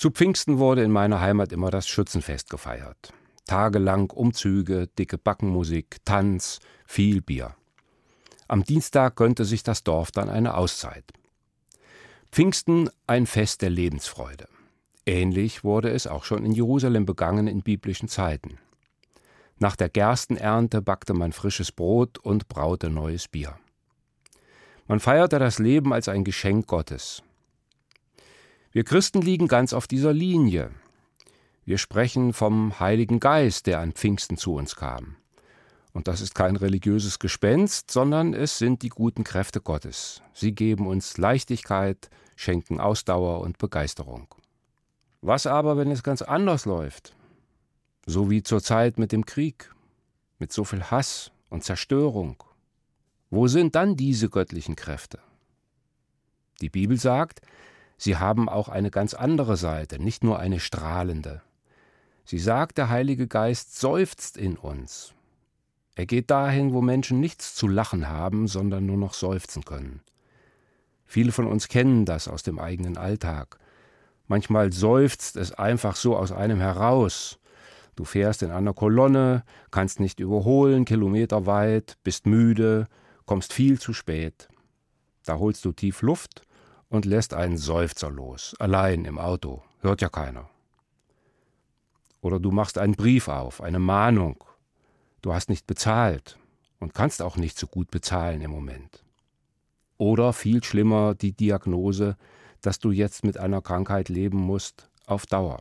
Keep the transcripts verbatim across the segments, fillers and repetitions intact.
Zu Pfingsten wurde in meiner Heimat immer das Schützenfest gefeiert. Tagelang Umzüge, dicke Backenmusik, Tanz, viel Bier. Am Dienstag gönnte sich das Dorf dann eine Auszeit. Pfingsten ein Fest der Lebensfreude. Ähnlich wurde es auch schon in Jerusalem begangen in biblischen Zeiten. Nach der Gerstenernte backte man frisches Brot und braute neues Bier. Man feierte das Leben als ein Geschenk Gottes. Wir Christen liegen ganz auf dieser Linie. Wir sprechen vom Heiligen Geist, der an Pfingsten zu uns kam. Und das ist kein religiöses Gespenst, sondern es sind die guten Kräfte Gottes. Sie geben uns Leichtigkeit, schenken Ausdauer und Begeisterung. Was aber, wenn es ganz anders läuft? So wie zur Zeit mit dem Krieg, mit so viel Hass und Zerstörung. Wo sind dann diese göttlichen Kräfte? Die Bibel sagt, sie haben auch eine ganz andere Seite, nicht nur eine strahlende. Sie sagt, der Heilige Geist seufzt in uns. Er geht dahin, wo Menschen nichts zu lachen haben, sondern nur noch seufzen können. Viele von uns kennen das aus dem eigenen Alltag. Manchmal seufzt es einfach so aus einem heraus. Du fährst in einer Kolonne, kannst nicht überholen, kilometerweit, bist müde, kommst viel zu spät. Da holst du tief Luft und lässt einen Seufzer los, allein im Auto, hört ja keiner. Oder du machst einen Brief auf, eine Mahnung. Du hast nicht bezahlt und kannst auch nicht so gut bezahlen im Moment. Oder viel schlimmer die Diagnose, dass du jetzt mit einer Krankheit leben musst, auf Dauer.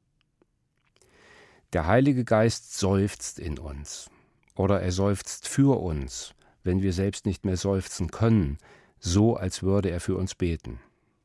Der Heilige Geist seufzt in uns. Oder er seufzt für uns, wenn wir selbst nicht mehr seufzen können, so als würde er für uns beten.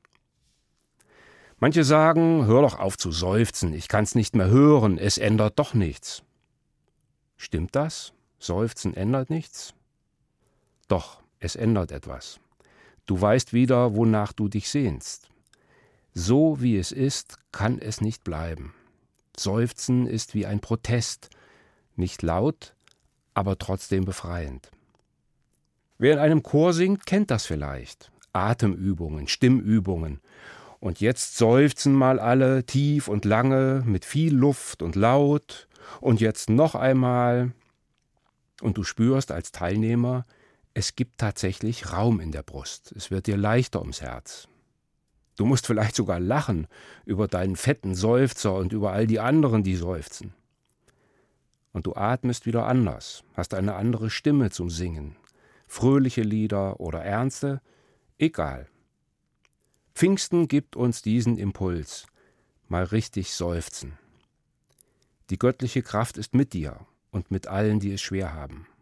Manche sagen, hör doch auf zu seufzen, ich kann's nicht mehr hören, es ändert doch nichts. Stimmt das? Seufzen ändert nichts? Doch, es ändert etwas. Du weißt wieder, wonach du dich sehnst. So wie es ist, kann es nicht bleiben. Seufzen ist wie ein Protest, nicht laut, aber trotzdem befreiend. Wer in einem Chor singt, kennt das vielleicht. Atemübungen, Stimmübungen. Und jetzt seufzen mal alle tief und lange, mit viel Luft und laut. Und jetzt noch einmal. Und du spürst als Teilnehmer, es gibt tatsächlich Raum in der Brust. Es wird dir leichter ums Herz. Du musst vielleicht sogar lachen über deinen fetten Seufzer und über all die anderen, die seufzen. Und du atmest wieder anders, hast eine andere Stimme zum Singen. Fröhliche Lieder oder ernste, egal. Pfingsten gibt uns diesen Impuls, mal richtig seufzen. Die göttliche Kraft ist mit dir und mit allen, die es schwer haben.